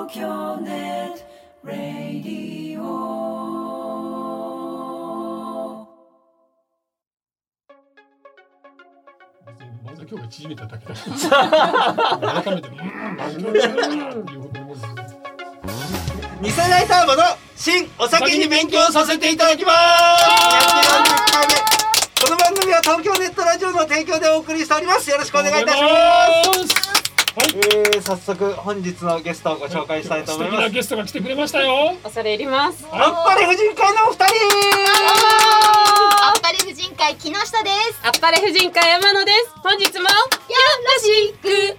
京ネットラディオ。 まず今日が縮めただけだから改めて二世代ターボの新お酒に勉強させていただきます。この番組は東京ネットラジオの提供でお送りしております。よろしくお願いいたします。早速本日のゲストをご紹介したいと思います。 素敵なゲストが来てくれましたよ。 恐れ入ります。 あっぱれ婦人会のお二人。 あっぱれ婦人会木下です。 あっぱれ婦人会山野です。本日もよろしくお願い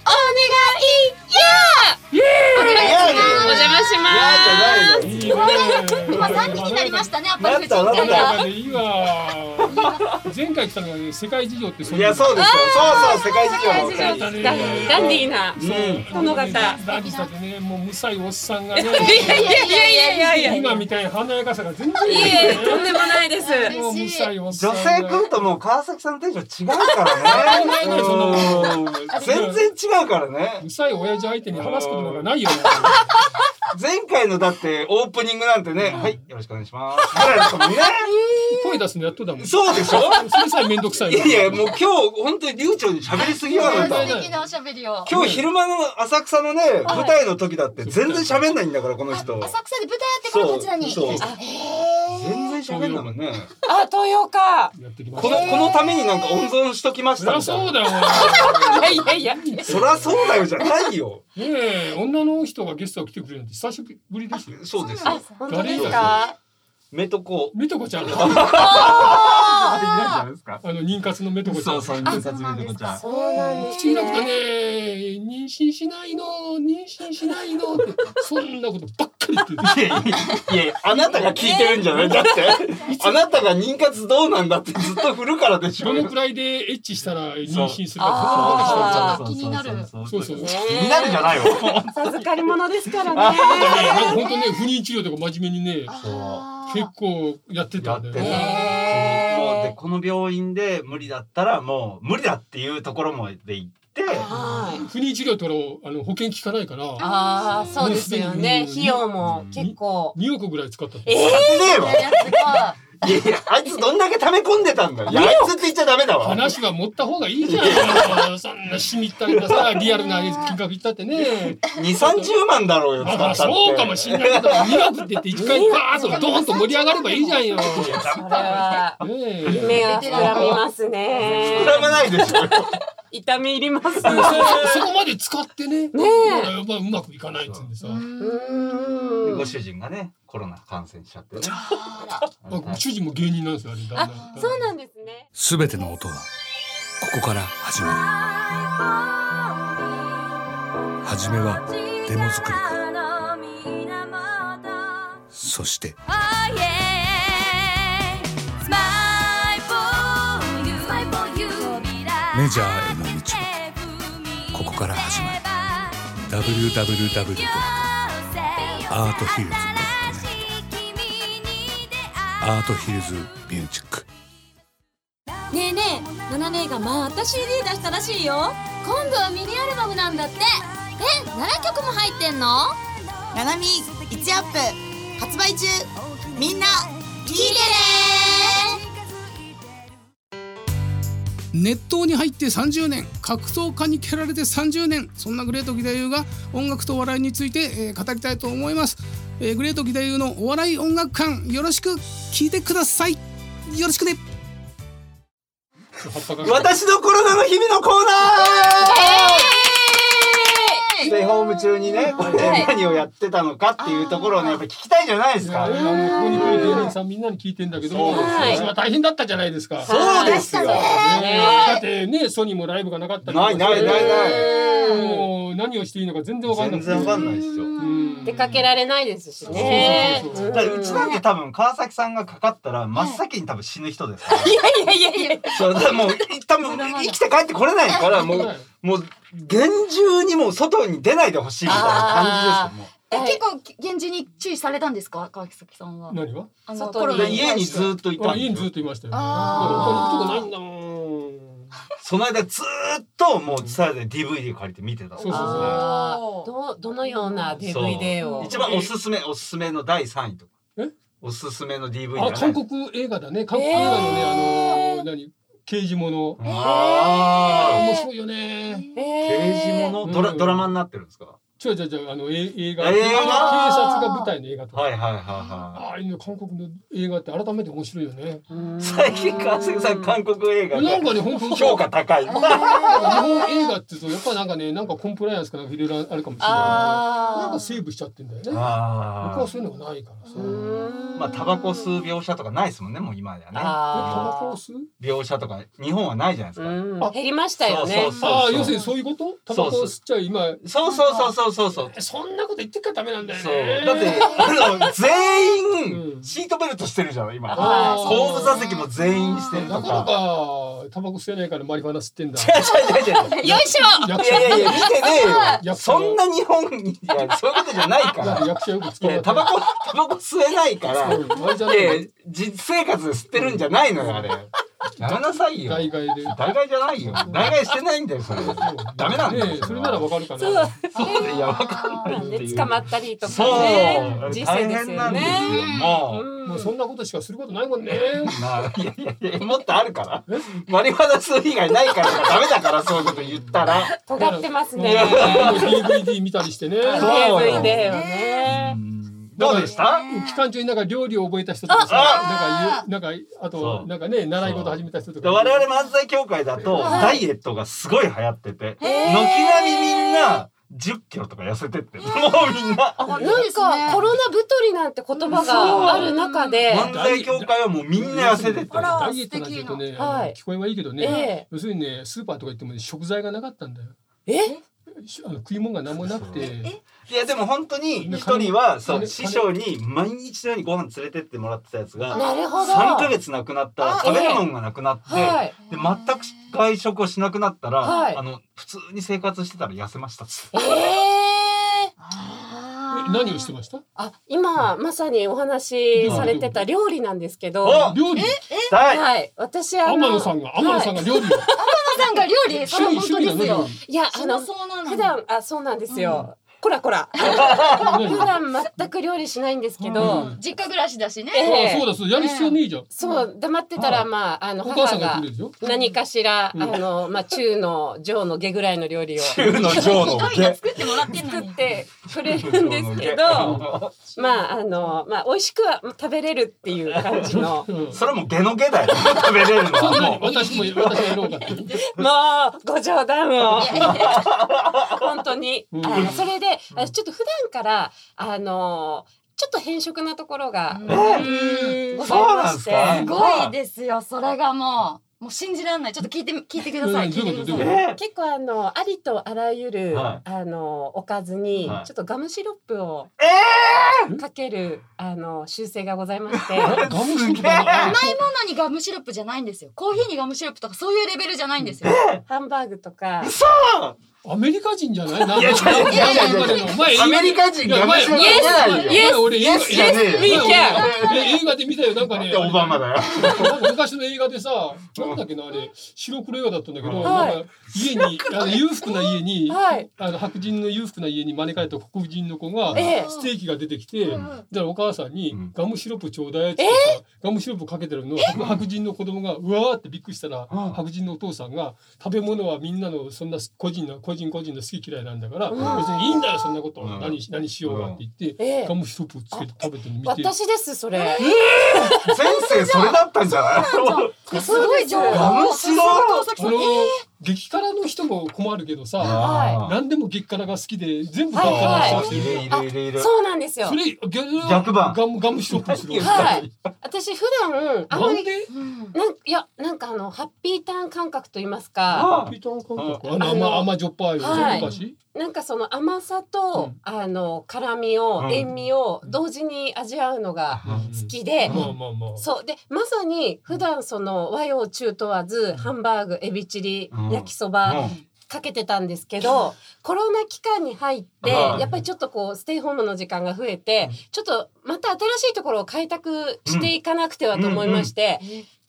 お願いします。お邪魔します。 今3人になりましたね。あっぱれ婦人会が。 いいわ。前回来たのが世界事情っていやそうですよ。そう世界事情のお二人。 ダンディーなこの方。 ダンディーさんでね、もう無才おっさんがね。 いや今みたいな華やかさが全然いえとんでもないです。 もう無才おっさん。 女性来るともう川崎さんのテンション違うからね。全然違うからね。 無才親父相手に話すことなんかないよ。 前回のだってオープニングなんてね、はいよろしくお願いしますぐらいだったもんね。 声出すのやっとだもん。 そうでしょ。 それさえめんどくさい。 いやもう今日本当に流暢に喋りすぎよなんだ。 素敵なおしゃべりを。 今日昼間の浅草のね舞台の時だって全然喋んないんだからこの人。 浅草で舞台やってからこちらに。 そう全然喋んないもんね。 あ、東洋か。 このためになんか温存しときましたみたいな。 そうだよ。 いやそりゃそうだよじゃないよ。 ねえ、女の人がゲストが来てくれるなんて久しぶりですよ。 そうですよ。本当ですか。 メトコちゃん。妊活のメトコちゃん。 そう妊活メトコちゃん。 そうなんです。 口なくてね、妊娠しないのってそんなことばっかり言ってる。 いやあなたが聞いてるんじゃない。だってあなたが妊活どうなんだってずっと振るからでしょ。 どのくらいでエッチしたら妊娠するか気になる。 そう気になるじゃないよ。 授かり物ですからね。 本当ね不妊治療とか真面目にね結構やってたんだよね。 もうでこの病院で無理だったらもう無理だっていうところまで行って。 不妊治療と保険効かないから。 ああそうですよね。費用も結構 2億ぐらい使った。 いやあいつどんだけ溜め込んでたんだよ。あいつって言っちゃダメだわ。 話は持った方がいいじゃん。そんなしみったりなさリアルな金額言ったってね。 2、30万だろうよ。 そうかもしんないけど2億って言って一回バーッとドーンと盛り上がればいいじゃんよ。 それは夢が膨らみますね。 膨らまないでしょ。 痛み入ります。 そこまで使ってね。うまくいかないっつうんでさ。 ご主人がねコロナ感染しちゃってね。 主人も芸人なんですよあれ。 そうなんですね。 すべての音はここから始まる。始めはデモ作りからそしてメジャーへの道もここから始まる。 www.arthills.net アートヒルズミュージック。 ねえねえ、ナナ姉がまた CD 出したらしいよ。今度はミニアルバムなんだって。7曲も入ってんの？ ナナミ1アップ発売中。みんな聞いてね。 熱湯に入って30年、格闘家に蹴られて30年、そんなグレート義太夫が音楽と笑いについて、語りたいと思います。グレート義太夫のお笑い音楽館、よろしく聞いてください。よろしくね。 私のコロナの日々のコーナー。ステイホーム中にね、何をやってたのかっていうところをね、やっぱり聞きたいじゃないですか。 ここに来る芸人さんみんなに聞いてんだけど、私は大変だったじゃないですか。 そうですよ。 だってね、ソニーもライブがなかったり。 ない。 もう何をしていいのか全然わかんない。 全然わかんないですよ。 出かけられないですしね。 だからうちなんて多分川崎さんがかかったら真っ先に多分死ぬ人ですから。 いや。 そうだからもう多分生きて帰ってこれないからもう厳重にもう外に出ないでほしいみたいな感じですよ。もう結構厳重に注意されたんですか川崎さんは。 何が？ コロナに家にずっといた。 家にずっといましたよね。行くとこないんだもん。 その間ずーっともうツタヤで DVD 借りて見てた。 そうそうそうあーどのような DVD を一番おすすめの第3位とか。おすすめの DVD じゃない。 韓国映画だね。韓国映画のね何刑事もの。面白いよね。 刑事ものドラマになってるんですか。 違う映画。警察が舞台の映画とか。 はい。 ああいう韓国の映画って改めて面白いよね。 最近川崎さん韓国映画なんかね本当評価高い。 日本映画って言うとやっぱなんかねなんかコンプライアンスかなんかいろいろあるかもしれない。なんかセーブしちゃってんだよね。僕はそういうのがないからさ。 まあタバコ吸う描写とかないですもんねもう今ではね。 タバコを吸う描写とか日本はないじゃないですか。 減りましたよね。 要するにそういうこと？タバコを吸っちゃう今。 そう。 そんなこと言ってからダメなんだよね。 だって全員シートベルトしてるじゃん今。後部座席も全員してるとか。 なかなかタバコ吸えないからマリファナ吸ってんだ。 違う。 よいしょ。 いや見てねえよ。そんな日本にそういうことじゃないから。 役者よく使う。 タバコ吸えないから。実生活で吸ってるんじゃないのよあれ。やめなさいよ。代替じゃないよ。代替してないんだよそれ。ダメなんだよ。 それならわかるかな。 そういやわかんないっていう。 捕まったりとかね。実際ですよね。 もうそんなことしかすることないもんね。 いやもっとあるから。マリファナ吸う以外ないからダメだからそういうこと言ったら。 尖ってますね。 DVD 見たりしてね。 DVD よね。 どうでした？ 期間中になんか料理を覚えた人とかさ、なんかあとなんかね習い事始めた人とか。 我々漫才協会だとダイエットがすごい流行ってて、軒並みみんな10キロとか痩せてって、もうみんな。 なんかコロナ太りなんて言葉がある中で、 漫才協会はもうみんな痩せてって。 ダイエットなんて言うとね、聞こえはいいけどね、要するにねスーパーとか行っても食材がなかったんだよ。食い物が何もなくて。 いやでも本当に一人はそう師匠に毎日のようにご飯連れてってもらってたやつが3ヶ月なくなったら食べるもんがなくなってで全く外食をしなくなったら普通に生活してたら痩せましたっつって。 何をしてました？ 今まさにお話しされてた料理なんですけど。 料理？ はい。私は天野さんが料理を。 天野さんが料理、その本当ですよ。 いや普段そうなんですよ。こら普段全く料理しないんですけど、 実家暮らしだしね。 そうだやる必要ねえじゃん。 そう黙ってたら母が何かしら中の上の下ぐらいの料理を中の上の下作ってもらって作ってくれるんですけど、美味しくは食べれるっていう感じの。 それも下の下だよ。食べれるのは。 私もやろうかって。 もうご冗談を。本当にそれで。ちょっと普段からちょっと偏食なところがございまして、 すごいですよ。それがもう信じられない。ちょっと聞いてください。結構ありとあらゆるおかずにちょっとガムシロップをかける習性がございまして。 甘いものにガムシロップじゃないんですよ。コーヒーにガムシロップとかそういうレベルじゃないんですよ。 ハンバーグとか。 アメリカ人じゃない？ アメリカ人が面白いじゃないよ。 俺映画で見たよ。なんかね、 オバマだよ。 昔の映画でさ、なんだっけなあれ白黒映画だったんだけど、なんか家に裕福な家に白人の裕福な家に招かれた黒人の子がステーキが出てきて、だからお母さんにガムシロップちょうだいってガムシロップかけてるの白人の子供がうわーってびっくりしたら白人のお父さんが食べ物はみんなのそんな個人の好き嫌いなんだから別にいいんだよそんなこと何しようがって言ってガムシロップをつけて食べてるの見て。 私ですそれ。 先生それだったんじゃない？ すごい上手。 ガムシロップ。 激辛の人も困るけどさ、何でも激辛が好きで全部激辛の人いる。 そうなんですよ。 それ逆版ガムシロップする。 私普段あまりなんかハッピーターン感覚と言いますか。 ハッピーターン感覚。甘じょっぱい昔。なんかその甘さと辛みを塩味を同時に味わうのが好きで、そうでまさに普段その和洋中問わずハンバーグエビチリ焼きそばかけてたんですけど、コロナ期間に入ってやっぱりちょっとこうステイホームの時間が増えてちょっとまた新しいところを開拓していかなくてはと思いまして、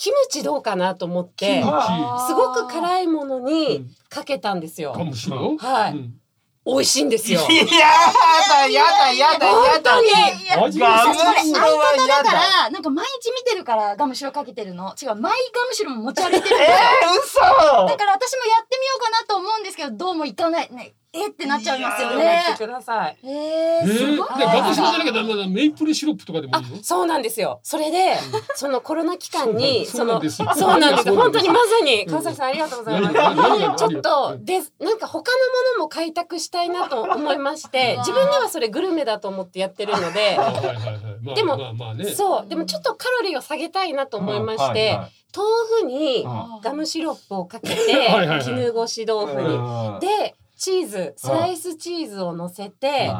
キムチどうかなと思ってすごく辛いものにかけたんですよ。 ガムシロ？ はい。美味しいんですよ。 やだ本当に。 ガムシロはやだからなんか毎日見てるからガムシロかけてるの。違う、マイガムシロも持ち歩いてるんですよ。 嘘。 だから私もやってみようかなと思うんですけど、どうもいかないね。ってなっちゃいますよね。 やってください。 すごい。 ガムシロじゃなきゃダメだ。メイプルシロップとかでもいいの？ そうなんですよ。それでそのコロナ期間にそうなんです。本当にまさに川崎さんありがとうございます。ちょっとでなんか他のものも開拓したいなと思いまして、自分ではそれグルメだと思ってやってるので、でもそうでもちょっとカロリーを下げたいなと思いまして。豆腐にガムシロップをかけて絹ごし豆腐にでチーズスライスチーズを乗せてで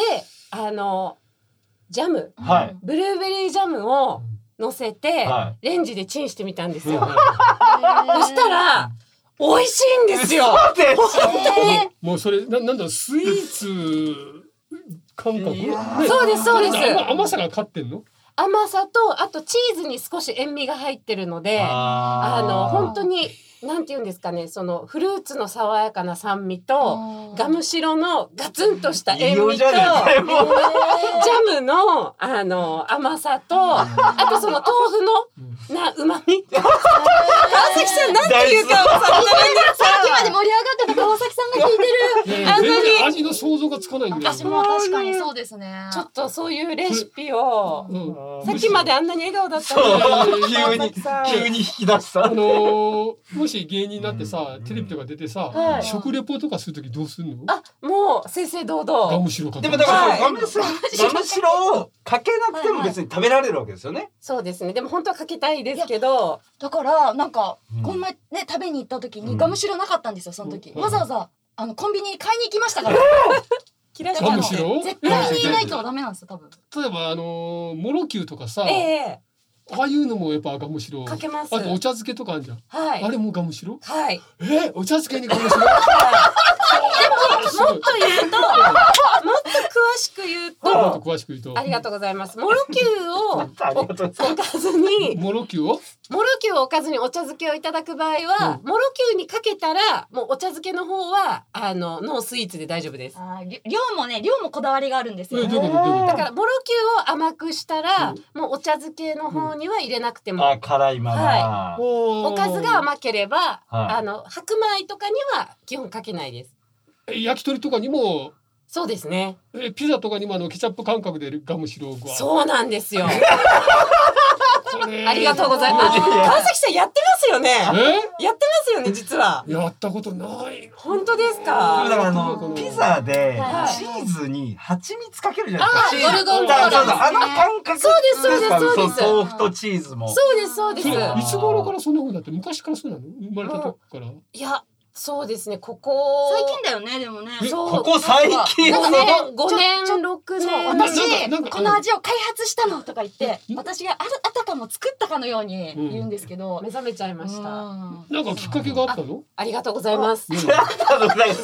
ジャムブルーベリージャムを乗せてレンジでチンしてみたんですよ。そしたら美味しいんですよ。本当にもうそれなんだスイーツ感覚？ そうですそうです。 甘さが勝ってんの？ 甘さとあとチーズに少し塩味が入ってるので本当になんていうんですかね、そのフルーツの爽やかな酸味とガムシロのガツンとした塩味とジャムの甘さとあとその豆腐の旨味。川崎さんなんていうかさっきまで盛り上がってた川崎さんが聞いてる。 全然味の想像がつかないんだよ。 私も確かにそうですね。 ちょっとそういうレシピをさっきまであんなに笑顔だったのに急に引き出した。 もし芸人になってさテレビとか出てさ食レポとかするときどうするの？ もう正々堂々 ガムシロかけ。 でもだからガムシロをかけなくても別に食べられるわけですよね。 そうですね。でも本当はかけたいですけど、 だからなんかこの前ね食べに行った時にガムシロなかったんですよ。その時わざわざコンビニに買いに行きましたから。 ガムシロ絶対にいないとダメなんですよ多分。 例えばモロキューとかさ、ああいうのもやっぱガムシロかけます。 あとお茶漬けとかあるじゃん。あれもガムシロ？ はい。 お茶漬けにガムシロ？ もっと言うともっと詳しく言うとありがとうございます。モロキューを置かずにモロキューを置かずにお茶漬けをいただく場合は、モロキューにかけたらもうお茶漬けの方はノースイーツで大丈夫です。 量もこだわりがあるんですよ。 だからモロキューを甘くしたら、もうお茶漬けの方には入れなくても、 辛いまま、 おかずが甘ければ、白米とかには基本かけないです。 焼き鳥とかにもそうですね。 ピザとかにもケチャップ感覚でガムシロをそうなんですよ。ありがとうございます。川崎さんやってますよね。やってますよね実は。 やったことない。 本当ですか。 だからピザでチーズに蜂蜜かけるじゃないですか。 ゴルゴンゾーラ。 感覚。 そうです豆腐とチーズも。 そうです。 いつ頃からそんな風だって？昔からそうなの？生まれた時から？ いや。そうですね。ここ最近だよね。でもね。 ここ最近。 5年6年。 私この味を開発したのとか言って私があたかも作ったかのように言うんですけど、 目覚めちゃいました。 なんかきっかけがあったの？ ありがとうございます。 ありがとうございます。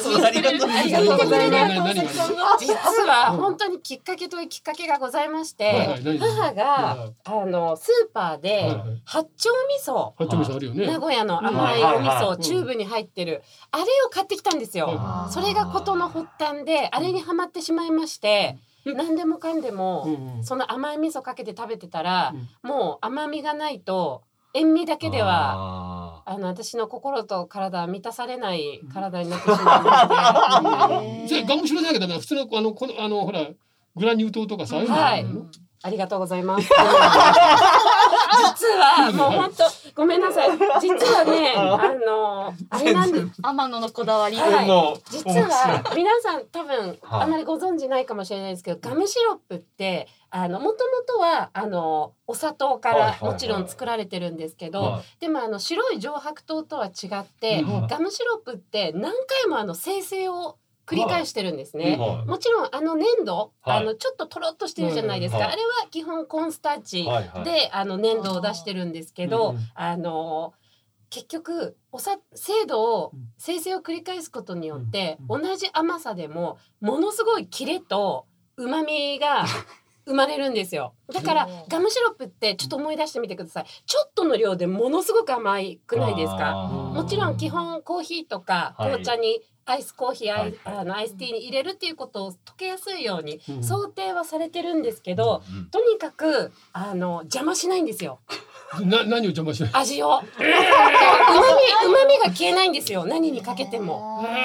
実は本当にきっかけというきっかけがございまして、母がスーパーで八丁味噌、名古屋の甘いお味噌チューブに入ってる。あれを買ってきたんですよ。それが事の発端であれにハマってしまいまして、何でもかんでもその甘い味噌かけて食べてたら、もう甘みがないと塩味だけでは私の心と体は満たされない体になってしまいまして。ガムシロじゃなきゃダメな普通のほらグラニュー糖とかさ。 ありがとうございます。実はもう本当ごめんなさい。実はねあれなんです。 天野のこだわり。 実は皆さん多分あまりご存知ないかもしれないですけど、ガムシロップってもともとはお砂糖からもちろん作られてるんですけど、でも白い上白糖とは違って、ガムシロップって何回も生成を繰り返してるんですね。もちろん粘土ちょっととろっとしてるじゃないですか。あれは基本コーンスターチで粘土を出してるんですけど、結局精度を生成を繰り返すことによって同じ甘さでもものすごいキレと旨味が生まれるんですよ。だからガムシロップってちょっと思い出してみてください。ちょっとの量でものすごく甘くないですか？もちろん基本コーヒーとか紅茶にアイスコーヒー、アイスティーに入れるっていうことを溶けやすいように想定はされてるんですけど、とにかく邪魔しないんですよ。 何を邪魔しない？ 味を。旨味が消えないんですよ。何にかけても。本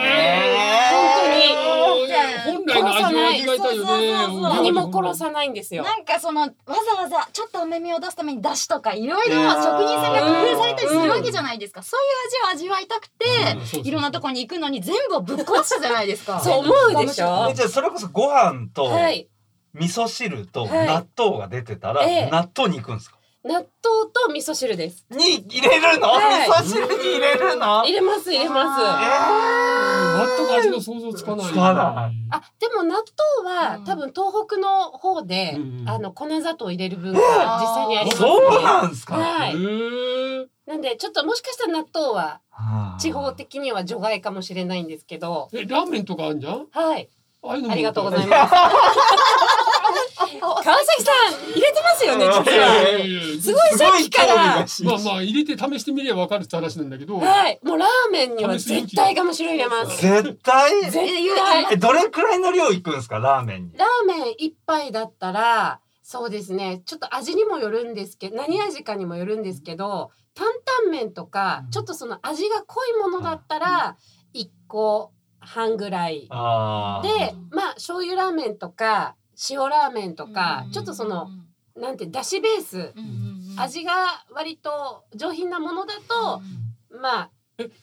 来の味を味わいたいよね。 何も殺さないんですよ。 なんかそのわざわざちょっと甘みを出すために出汁とかいろいろ職人さんが工夫されたりするわけじゃないですか。そういう味を味わいたくていろんなところに行くのに全部をぶっ壊したじゃないですか。 そう思うでしょ。 じゃあそれこそご飯と味噌汁と納豆が出てたら納豆に行くんですか？ 納豆と味噌汁です。 に入れるの？味噌汁に入れるの？ 入れます。 全く味の想像つかない。 でも納豆は多分東北の方で粉砂糖入れる文化実際にありますね。 そうなんですか？ はい。なんでちょっともしかしたら納豆は地方的には除外かもしれないんですけど。 ラーメンとかあるじゃん？ はい。 ありがとうございます。川崎さん入れてますよね実は。すごいさっきから。 まあ入れて試してみれば分かるって話なんだけど。 はい。もうラーメンには絶対ガムシロ入れます。 絶対？ 絶対。 どれくらいの量いくんですかラーメンに？ ラーメン一杯だったらそうですね。ちょっと味にもよるんですけど、何味かにもよるんですけど、担々麺とかちょっとその味が濃いものだったら1個半ぐらいで、まあ醤油ラーメンとか塩ラーメンとかちょっとそのなんてだしベース味が割と上品なものだとまあ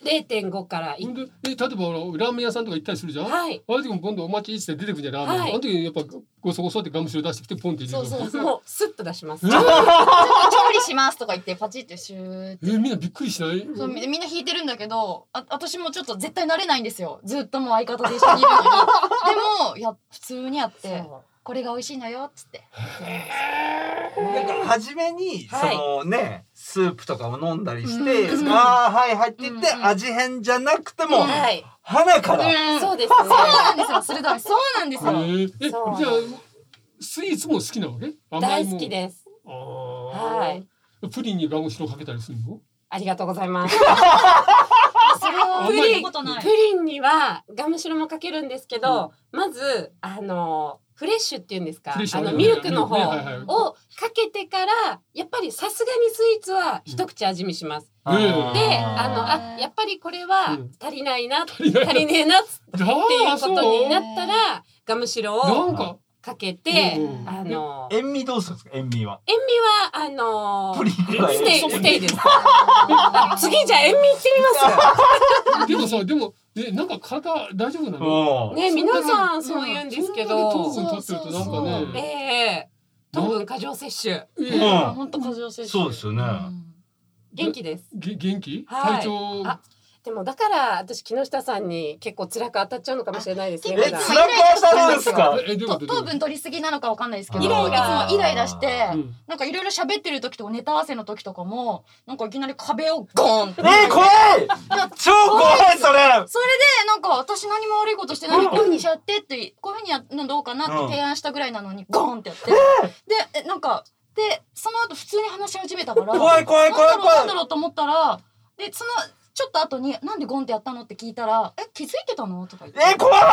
0.5から1。 例えばラーメン屋さんとか行ったりするじゃん。あれ時も今度お待ちして出てくるじゃんラーメン。あの時にやっぱごそごそってガムシロ出してきてポンって入れる。 そうもうスッと出します。 調理しますとか言ってパチってシューって。 みんなびっくりしない？ そうみんな引いてるんだけど、私もちょっと絶対慣れないんですよ。ずっともう相方で一緒にいるのに。でも普通にやって。これが美味しいのよっつって。 なんか初めにそのねスープとかを飲んだりしてはいって言って味変じゃなくても鼻からそうですね。 そうなんですよ。鋭い。そうなんですよ。 じゃあスイーツも好きなわけ？ 大好きです。はい。 プリンにガムシロかけたりするの？ ありがとうございます。 それはプリンにはガムシロもかけるんですけど、まずフレッシュっていうんですか、ミルクの方をかけてからやっぱりさすがにスイーツは一口味見します。でやっぱりこれは足りないな足りねえなっていうことになったらガムシロをかけて塩味どうするんですか？塩味はプリンステイです。次じゃあ塩味いってみます。 でもなんか体大丈夫なの？ ね皆さんそう言うんですけど、 糖分取ってるとなんかね、 糖分過剰摂取。 本当過剰摂取。 そうですよね。 元気です。 元気？体調。 でもだから私木下さんに結構辛く当たっちゃうのかもしれないですね。 辛く当たるんですか？ 糖分取りすぎなのかわかんないですけど、いつもイライラしてなんかいろいろ喋ってる時とかネタ合わせの時とかもなんかいきなり壁をゴーンって。 怖い！超怖いそれ。 それでなんか私何も悪いことしてない。こういう風にしちゃってってこういう風にやるのどうかなって提案したぐらいなのにゴーンってやって。でなんかでその後普通に話し始めたから。 怖い。 なんだろうと思ったらでそのちょっと後になんでゴンってやったのって聞いたら気づいてたのとか言って怖い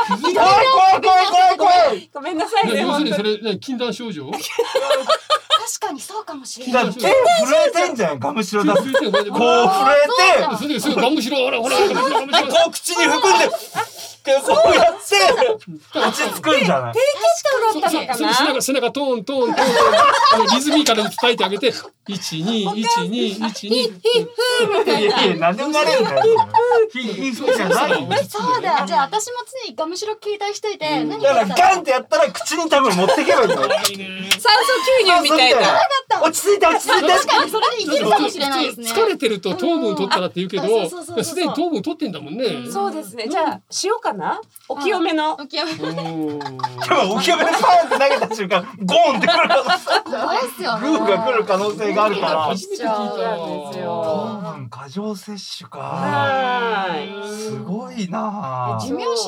ごめんなさいね。 要するにそれ禁断症状？ 確かにそうかもしれない。 手震えてんじゃんガムシロ出す。こう震えてそれでガムシロほらこう口に含んでこうやって落ち着くんじゃない？ 低血糖だったのかな。 背中トーンリズミカルに伝えてあげて12121 みたいな。 なんで生まれるんだよ。じゃない。 そうだ。じゃあ私も常にガムシロ携帯しといて。 だからガンってやったら口に多分持ってけばいいの。 酸素吸入みたいな。 落ち着いて。 確かにそれでいけるかもしれないですね。 疲れてると糖分取ったらって言うけど、すでに糖分取ってんだもんね。 そうですね。じゃあ塩かな？お清めの。 お清めでパーンって投げた瞬間ゴーンってくる可能性。 怖いっすよね。 グーが来る可能性があるから。 初めて聞いた。 糖分過剰摂取か。すごいな。 寿命心配です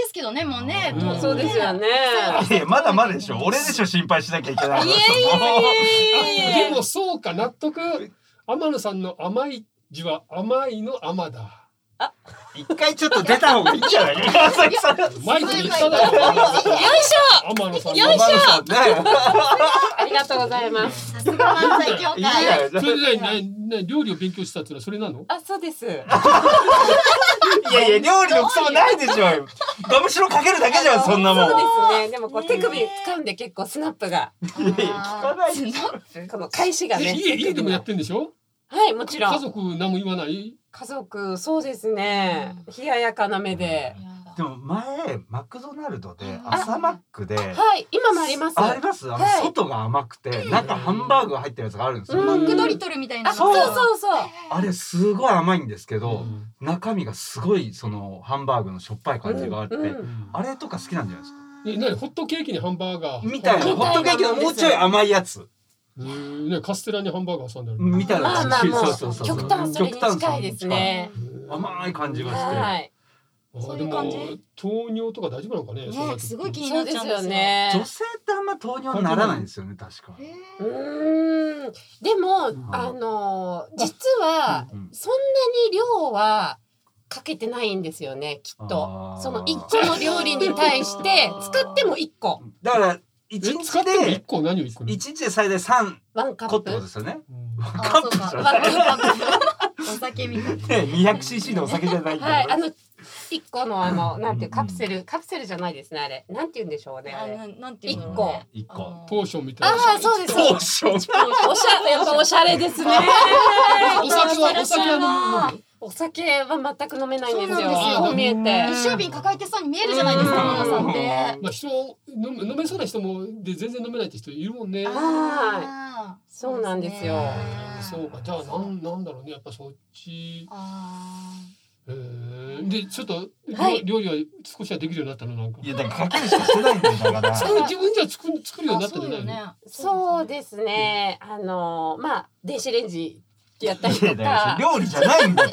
ですけどね、もうね。 そうですよね。 いやまだまだでしょ。俺でしょ心配しなきゃいけない。 いやでもそうか、納得。天野さんの甘い字は甘いの甘だ。 一回ちょっと出た方がいいんじゃない？浅木さん。 マイクに言っただろ。 よいしょ。 天野さん。 よいしょ。 ね。 ありがとうございます。 さすが漫才協会。 それで料理を勉強したってのはそれなの？ あ、そうです。 いやいや料理のクソもないでしょ。ガムシロかけるだけじゃんそんなもん。 そうですね。でもこう手首掴んで結構スナップが。 いやいや聞かないでしょ。 この返しがね。 家でもやってんでしょ？ はい、もちろん。 家族何も言わない？ 家族そうですね。冷ややかな目で。 でも前マクドナルドで朝マックで、 はい、今もあります。 あります。外が甘くて中ハンバーグが入ってるやつがあるんですよ。 マクドリトルみたいな。 そうそうそう。 あれすごい甘いんですけど、中身がすごいそのハンバーグのしょっぱい感じがあって、あれとか好きなんじゃないですか。 ホットケーキにハンバーガーみたいな、ホットケーキのもうちょい甘いやつ。 ね、カステラにハンバーガー挟んであるみたいな感じ。 そうそうそう。極端それに近いですね。 甘い感じがして。はい。 でも糖尿とか大丈夫なのかね。 すごい気になっちゃうんですよね。 女性ってあんま糖尿にならないんですよね、確か。 でも実はそんなに量はかけてないんですよね、きっと。その一個の料理に対して使っても一個。 だから一日で 1個何を1個一日で最大3個ってことですよね。カップじゃない。 お酒みたいな。 200cc のお酒じゃない。 はい、1個のなんていうカプセルじゃないですね、あれ。なんて言うんでしょうね。1個。 ポーションみたいな。 ああ、そうです。 ポーション。 やっぱおしゃれですね。 お酒はお酒は全く飲めないんですよ。 こう見えて。 一升瓶抱えてそうに見えるじゃないですか、皆さんって。 まあ飲めそうな人もで全然飲めないって人いるもんね。 はい。そうなんですよ。 そうか、じゃあなんだろうね、やっぱそっち。でちょっと料理は少しはできるようになったのなんか。 いやだからかけるしかしてないんだよだから。 自分じゃ作るようになったんじゃないの？ そうですね。まあ電子レンジやったりとか。 料理じゃないんだって。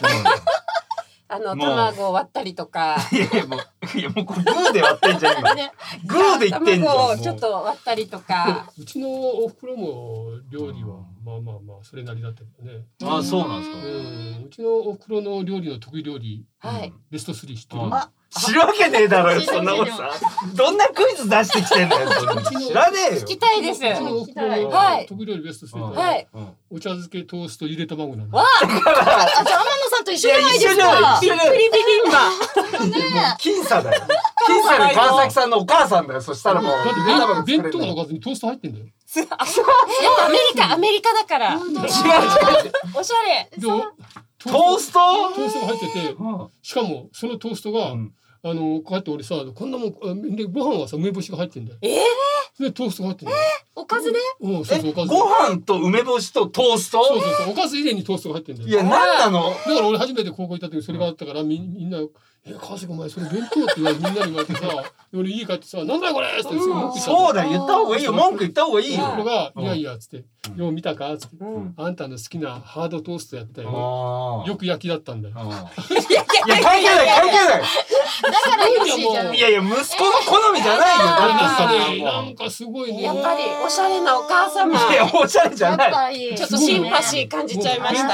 卵を割ったりとか。 いやもうこれグーで割ってんじゃん今。グーで言ってんじゃん。 卵をちょっと割ったりとか。 うちのお袋も料理はまあそれなりだったけどね。 あ、そうなんですか。 うちのお袋の料理の得意料理ベスト3知ってる？ 知るわけねえだろよそんなことさ。どんなクイズ出してきてんだよ。知らねえよ。 聞きたいです。 うちのお袋の得意料理ベスト3。はい。お茶漬け、トースト、ゆで卵なんだ。 じゃあ天野さんと一緒じゃないですか。 ビリビリンバ。 僅差だよ。僅差で川崎さんのお母さんだよ。そしたらもう弁当のおかずにトースト入ってんだよ。 やっぱアメリカだから。違う。おしゃれ。 トーストが入ってて、しかもそのトーストがこうやって俺さ、こんなもんでご飯はさ梅干しが入ってんだよ。でトーストが入ってんだよ。 おかずで？ そうそうおかず。 ご飯と梅干しとトースト？ そうおかず以前にトーストが入ってんだよ。 いやなんなの？ だから俺初めて高校行った時それがあったからみんな川崎お前それ弁当ってみんなに言われてさ、俺家帰ってさなんだよこれって文句言った。 そうだ言った方がいいよ。文句言った方がいいよ。 これがいやいやっつってよう見たかっつってあんたの好きなハードトーストやったよ。よく焼きだったんだよ。 いや関係ない関係ない。 だから欲しいじゃん。 いやいや息子の好みじゃないよ。 なんかすごいね。 やっぱりおしゃれなお母様。 いやおしゃれじゃない。 ちょっとシンパシー感じちゃいました。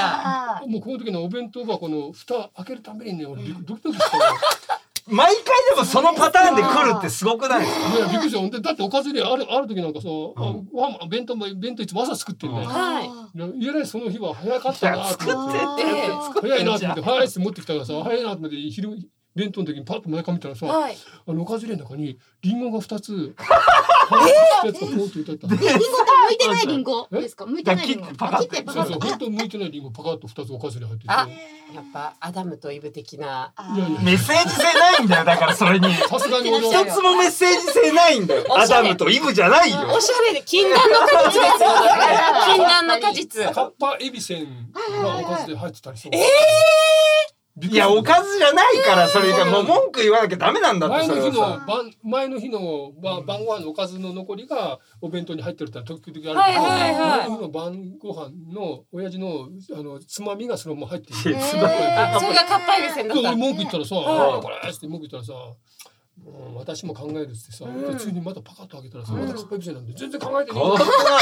もうこの時のお弁当箱の蓋開けるためにね俺ドキドキしたよ。 毎回でもそのパターンで来るってすごくないですか？ いやびっくりした。だっておかずにある時なんかさ、弁当いつも朝作ってんだよ。いやらその日は早かったなって思って、早いなって思って早いって持ってきたからさ、早いなって思って昼弁当の時にパッと前から見たらさ、おかず入れの中にリンゴが2つやつがポンと置いてあった。 リンゴって剥いてないリンゴですか？剥いてないリンゴ。 そうそう本当剥いてないリンゴパカッと2つおかずに入ってて。 やっぱアダムとイブ的な。 メッセージ性ないんだよだからそれに。 さすがに一つもメッセージ性ないんだよ。アダムとイブじゃないよ。 おしゃれで禁断の果実ですよ。禁断の果実。 カッパエビセンがおかずで入ってたりする。 いやおかずじゃないからそれがもう文句言わなきゃダメなんだって。 前の日の晩ご飯のおかずの残りがお弁当に入ってるって時々あるけど、前の日の晩ご飯の親父のつまみがそのまま入ってる。 それがカッパエビセンだった。 俺文句言ったらさ、これって文句言ったらさ、 私も考えるってさ、普通にまたパカッと開けたらさ、またカッパエビセンなんで全然考えてねえ。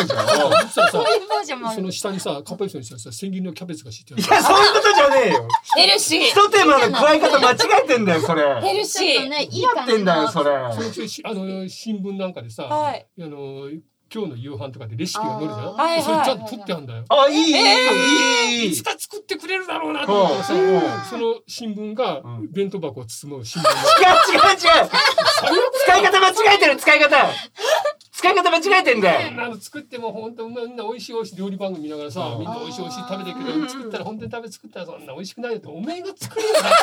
その下にさ、カッパエビセンにしたらさ、千切りのキャベツが敷いてある。 いや、そういうことじゃねえよ。 ヘルシー。 一手間の加え方間違えてんだよ、それ。 ヘルシー。 ね、いいやってんだよ、それ。 新聞なんかでさ、今日の夕飯とかでレシピが載るじゃん。 はいはい、 それちゃんと取ってあるんだよ。 あ、いい。 いつか作ってくれるだろうなと思ってさ、その新聞が弁当箱を包む新聞。違う。 使い方間違えてる、使い方間違えてんだよ。 作っても本当みんな美味しい料理番組見ながらさ、みんな美味しい食べてるけど、作ったら本当に作ったらそんな美味しくないよって、おめえが作れよなって。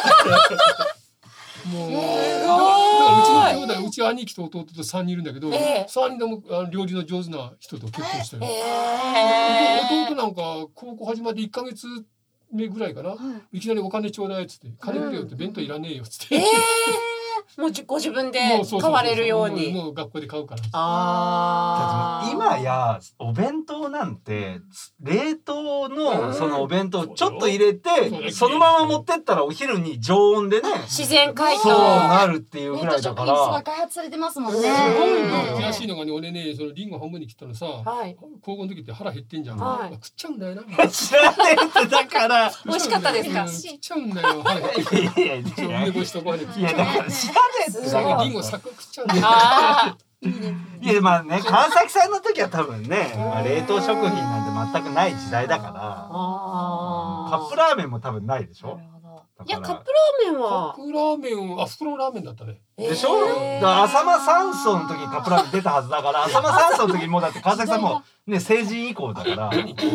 もう、うちの兄弟、うち兄貴と弟と3人いるんだけど、3人とも料理の上手な人と結婚したよ。弟なんか高校始まって1ヶ月目ぐらいかな、いきなりお金ちょうだいっつって、金くれよって弁当いらねえよっつって。 もうご自分で買われるように。 もう学校で買うから。 今やお弁当なんて冷凍のそのお弁当ちょっと入れてそのまま持ってったらお昼に常温でね自然解凍そうなるっていうぐらいだから。 すごい開発されてますもんね。 すごいの悔しいのがね、俺ね、そのリンゴ半分に切ったのさ、高校の時って腹減ってんじゃん。食っちゃうんだよな。 知らねえってだから。 美味しかったですか。 食っちゃうんだよ。腹減って。梅干しとかで。 いやだから知らねえって。 リンゴサク食っちゃうんだよ。 いやまあね、川崎さんの時は多分ね、冷凍食品なんて全くない時代だから、カップラーメンも多分ないでしょ。 いや、カップラーメンは袋ラーメンだったね。 でしょ。だから浅間山荘の時にカップラーメン出たはずだから、浅間山荘の時もだって川崎さんもね成人以降だから。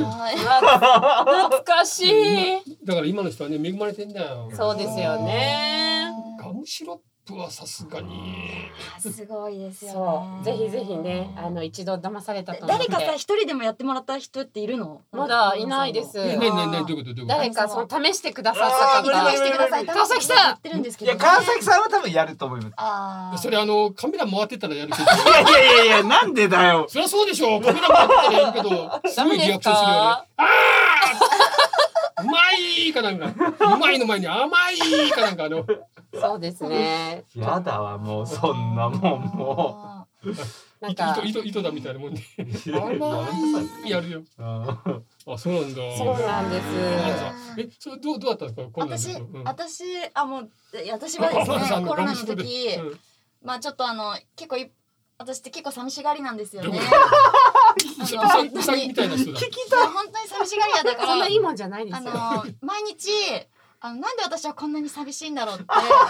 懐かしい。 だから今の人はね恵まれてんだよ。 そうですよね。 ガムシロップはさすがにすごいですよね。 ぜひぜひね、一度騙されたと思って。 誰かさ、一人でもやってもらった人っているの？ まだいないです。誰かその試してくださった方。 試してください。 川崎さん。 いや川崎さんは多分やると思います。 それカメラ回ってたらやるけど。 いやなんでだよ。 そりゃそうでしょ。カメラ回ってたらやるけど、すごいリアクションするよね。うまいかなんか、うまいの前に甘いかなんかそうですね。 やだわ、もうそんなもんもう。 なんか糸だみたいなもんで。やるよ。あ、そうなんだ。 そうなんです。 それどうだったんですか。 私はですね、コロナの時、まあちょっと結構私って結構寂しがりなんですよね。 うさぎみたいな人だ。 本当に寂しがり屋だから。 そんないいもんじゃないですよ。 毎日なんで私はこんなに寂しいんだろうって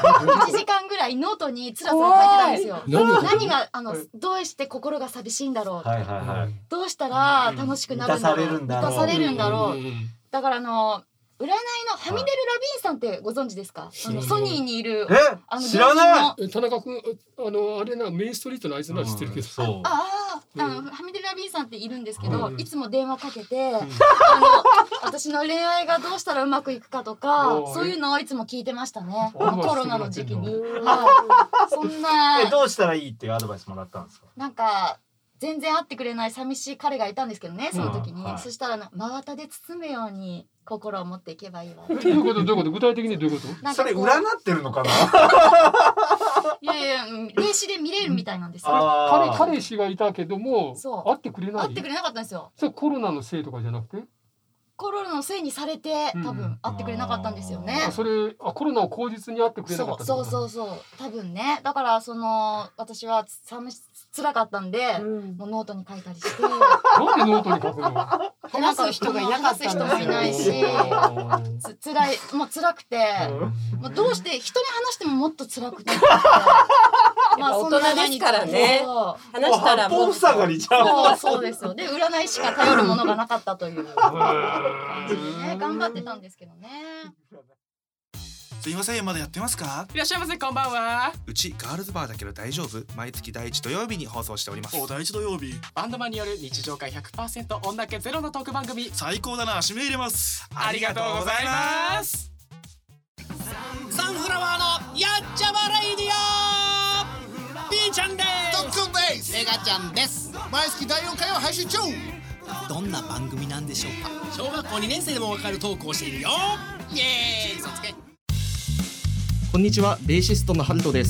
1時間ぐらいノートにつらつら書いてたんですよ。何がどうして心が寂しいんだろう。どうしたら楽しくなるんだろう。満たされるんだろう。だから占いのハミデル・ラビーンさんってご存知ですか？ソニーにいる知らない。 田中君あれなメインストリートのあいつなら知ってるけど。 ハミデル・ラビーンさんっているんですけど、いつも電話かけて私の恋愛がどうしたらうまくいくかとかそういうのをいつも聞いてましたね。コロナの時期に。そんなどうしたらいいっていうアドバイスもらったんですか？ なんか全然会ってくれない寂しい彼がいたんですけどね、その時に。そしたら真綿で包むように心を持っていけばいいわ。 どういうこと具体的にどういうこと？ それ占ってるのかな？ いやいや、霊視で見れるみたいなんですよ。 彼氏がいたけども会ってくれない。 会ってくれなかったんですよ。 それコロナのせいとかじゃなくて？ コロナのせいにされて多分会ってくれなかったんですよね。 それコロナを口実に会ってくれなかった。 そう多分ね。だから私は辛かったんで、もうノートに書いたりして。 なんでノートに書くの？ 話す人がいなかったんですよ。 話す人もいないし、もう辛くて、もうどうして人に話してももっと辛くて。 まあ大人ですからね。話したらもう塞がりじゃん。 そうですよ。で占いしか頼るものがなかったという感じでね、頑張ってたんですけどね。 すいません、まだやってますか？ いらっしゃいませ、こんばんは。 うちガールズバーだけど大丈夫？毎月第1土曜日に放送しております。 第1土曜日、バンドマンによる日常会 100% 女気ゼロのトーク番組。 最高だな、指名入れます。 ありがとうございます。サンフラワーのやっちゃまレイディオ、ピーちゃんです。 トッツンです。 メガちゃんです。 毎月第4回を配信中。 どんな番組なんでしょうか？小学校2年生でもわかるトークをしているよ。イエーイ。 こんにちは、ベーシストのハルトです。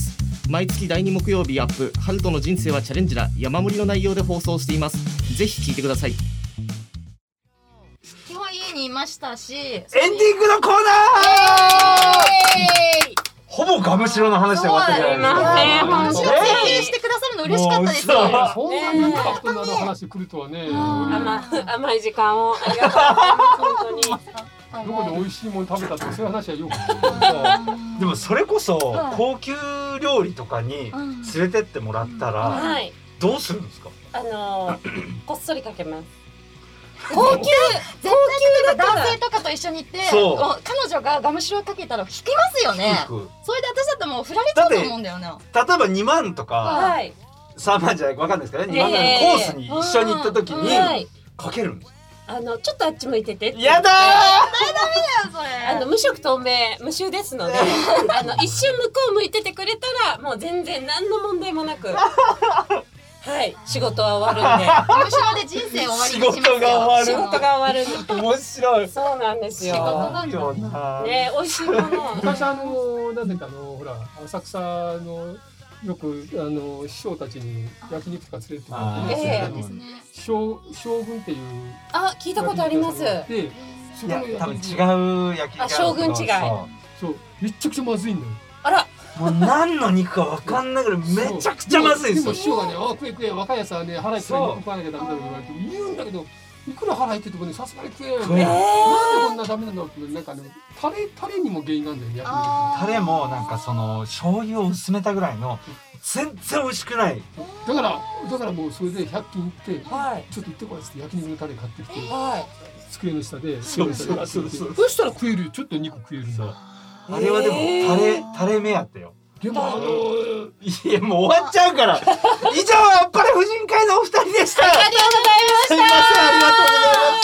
毎月第2木曜日アップ、ハルトの人生はチャレンジだ、山盛りの内容で放送しています。ぜひ聞いてください。 基本家にいましたし、エンディングのコーナーほぼガムシロの話で終わったじゃないですか。 面白い宣言してくださるの嬉しかったですよ。 そんなにインパクトのある話来るとはね。 甘い時間をありがとうございます。本当に。 どこで美味しいもの食べたとかそういう話はよく聞く。 でもそれこそ高級料理とかに連れてってもらったらどうするんですか？ こっそりかけます。 高級絶対例えば男性とかと一緒に行って彼女がガムシロかけたら引きますよね。それで私だってもう振られちゃうと思うんだよね。 例えば2万とか3万じゃわかんないですかね。2万ぐらいのコースに一緒に行った時にかけるんです。 ちょっとあっち向いてて。 やだー。 ダメだよそれ。 無色透明無臭ですので、一瞬向こう向いててくれたらもう全然何の問題もなく。はい、仕事は終わるんで。 ガムシロで人生終わりにしますよ。 仕事が終わる。 面白い。 そうなんですよ。ね、美味しいもの。 昔なぜかほら浅草のよく師匠たちに焼肉とか連れてってもらって将軍っていう聞いたことあります。 いや多分違う焼肉。 将軍違い。 そうめちゃくちゃまずいんだよ。 あら。 もう何の肉かわかんないぐらいめちゃくちゃまずいですよ。 でも師匠がね食え食え若いやつはね腹いっぱい肉食わなきゃダメだと言うんだけど。いくら腹減っててもねさすがに食えよね。なんでこんなダメなんだろうってなんかねタレにも原因なんだよね。 タレもなんかその醤油を薄めたぐらいの全然美味しくない。 だからもうそれで100均行ってちょっと行ってこいって焼肉のタレ買ってきて机の下でそしたら食えるよ。ちょっと肉食えるんだ。 あれはでもタレ目やったよ。 でもいやもう終わっちゃうから。以上あっぱれ婦人会のお二人でした。 ありがとうございました。 すいませんありがとうございます。